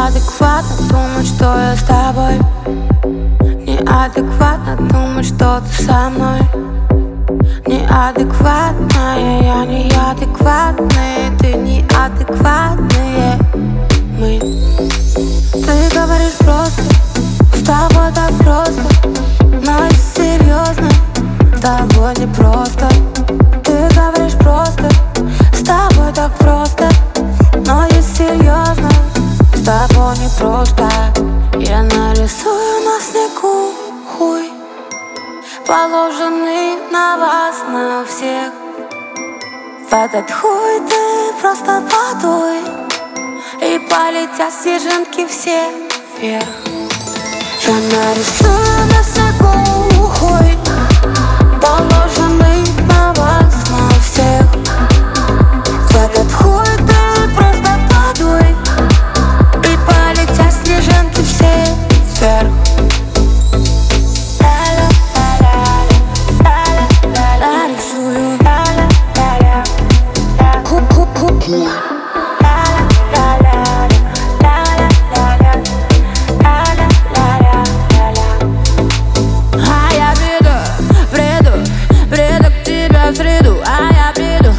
Неадекватно думать, что я с тобой. Неадекватно думать, что ты со мной. Неадекватная, я неадекватная, ты неадекватные мы. Ты говоришь просто, с тобой так просто, но если серьезно, с тобой не просто. Ты говоришь просто, с тобой так просто, но если серьезно, с тобой не просто. Я нарисую на снегу хуй, положенный на вас, на всех. В этот хуй ты просто подуй, и полетят снежинки все вверх. Я нарисую на снегу хуй, положенный на вас, на всех. В этот хуй ты просто подуй, и полетят снежинки все вверх. Нарисую а я приду к тебе в среду. А я приду,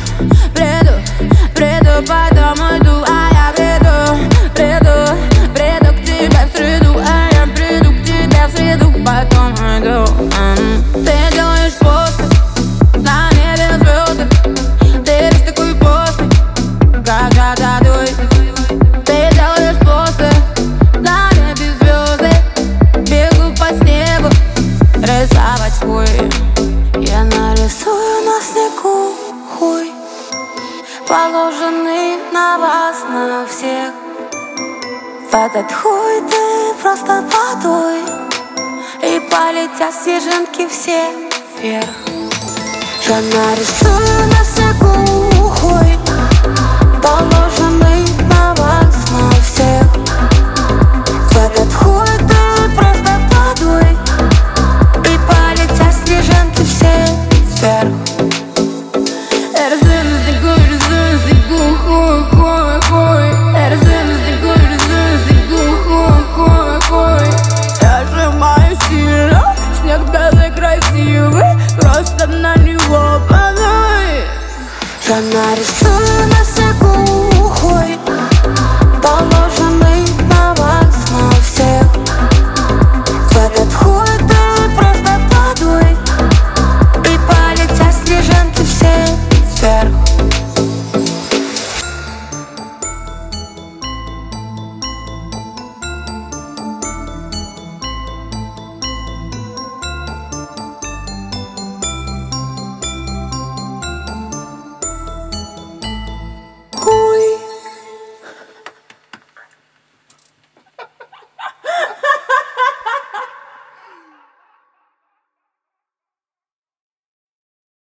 потом уйду. А я приду к тебе в среду. А я приду к тебе в среду, потом уйду. Ты делаешь посты, на небе звезды. Ты весь такой постный, как жадой. Ты делаешь посты, на небе звезды. Бегу по снегу, рисовать хуй. Я нарисую на снегу хуй, положенный на вас, на всех. В этот хуй ты просто подуй, и полетят снежинки все вверх. Я нарисую на снегу хуй, положенный на вас, на всех. В этот хуй ты просто подуй, и полетят снежинки все вверх. Я рисую на снегу хуй, хуй. Я рисую на снегу хуй. Я сжимаю сильно, снег белый красивый, просто на него подуй. Я нарисую